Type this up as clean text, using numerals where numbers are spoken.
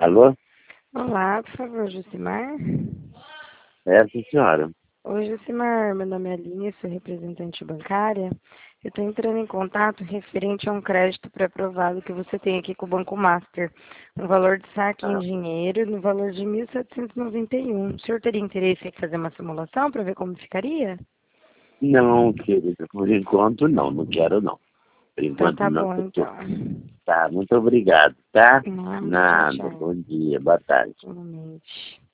Alô? Olá, por favor, Jucimar. É, sim, senhora. Oi, Jucimar, meu nome é Aline, sou representante bancária. Eu estou entrando em contato referente a um crédito pré-aprovado que você tem aqui com o Banco Master, um valor de saque em Ah, dinheiro no valor de 1.791. O senhor teria interesse em fazer uma simulação para ver como ficaria? não, querida, por enquanto não, não quero não. Por Então enquanto tá não, bom, porque... então. Tá, muito obrigado, tá? Nada, tchau, Nada, tchau. bom dia, boa tarde. Igualmente.